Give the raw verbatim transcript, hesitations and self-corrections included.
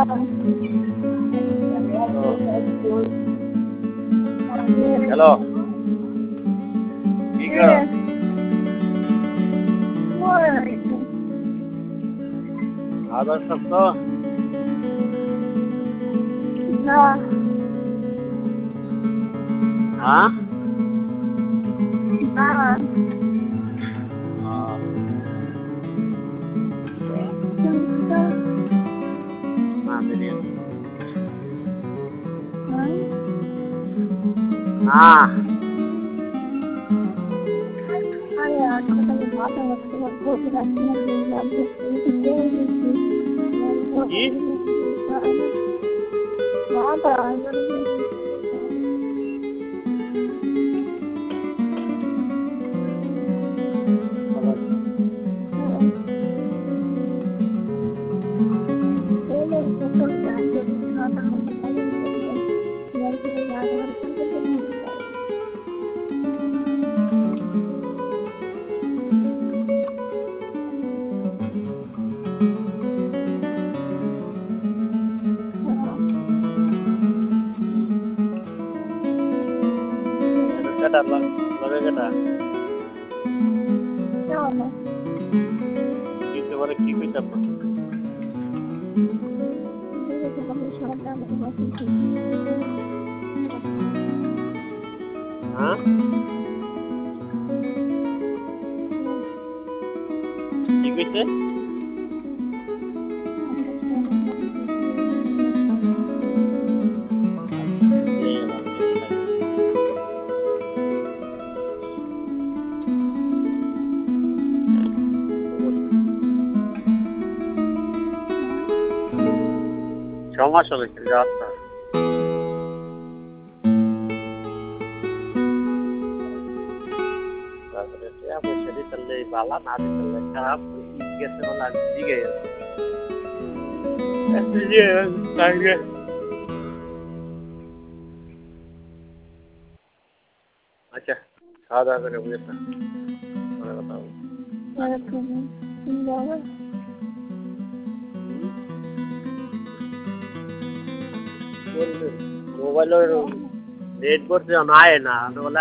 hello কি করো আদর শব্দ হ্যাঁ हाँ अरे आज को तो बात है उसके बाद बहुत रात में आप जी बात आ कटा लग लगे कटा क्या होगा किसके बारे की कोई तब मेरे को बहुत शौक है मेरे पास हाँ की कोई से সমস্যা হচ্ছে রাস্তা তারপরে क्या पैसे भी चल रही बाला ना भी चल रहा खराब कैसे वाला दी गई ऐसे ये आगे अच्छा खावा दावा करे मुझे था मैं बताऊँ मेरे को नहीं जाओगे मोबाइल और नेट पर से हम आए ना तो